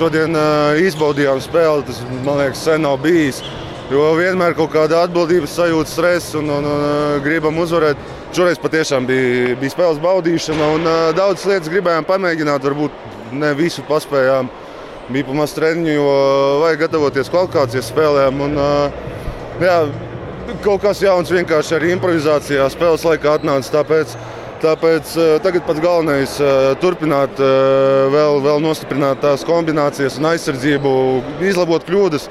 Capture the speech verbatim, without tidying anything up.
šodien izbaudījām spēli, tas, man liekas, sen nav bijis. Jo vienmēr kaut kāda atbildības sajūta, stress un, un, un gribam uzvarēt. Šoreiz patiešām bija, bija spēles baudīšana un daudzas lietas gribējām pamēģināt, varbūt ne visu paspējām. Bija pamaz treniņu, jo vajag gatavoties kvalifikācijas spēlēm. Un, jā, kaut kas jauns vienkārši arī improvizācijā spēles laikā atnāca, tāpēc, tāpēc tagad pats galvenais turpināt, vēl, vēl nostiprināt tās kombinācijas un aizsardzību, izlabot kļūdas.